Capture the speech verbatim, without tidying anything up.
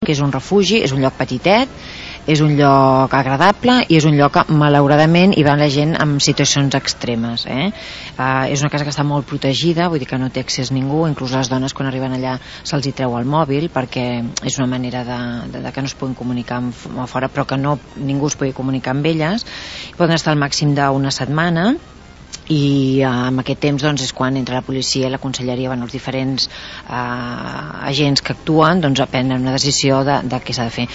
que és un refugi, és un lloc petitet, és un lloc agradable i és un lloc que malauradament hi va la gent en situacions extremes, eh? Uh, és una casa que està molt protegida, vull dir que no té accés ningú, inclús les dones quan arriben allà se'ls hi treu el mòbil perquè és una manera de, de, de que no es puguin comunicar amb, amb fora, però que no, ningú es pugui comunicar amb elles. Poden estar al màxim d'una setmana i uh, en aquest temps doncs, és quan entra la policia, la conselleria, bueno, els diferents uh, agents que actuen doncs, prenen una decisió de, de què s'ha de fer.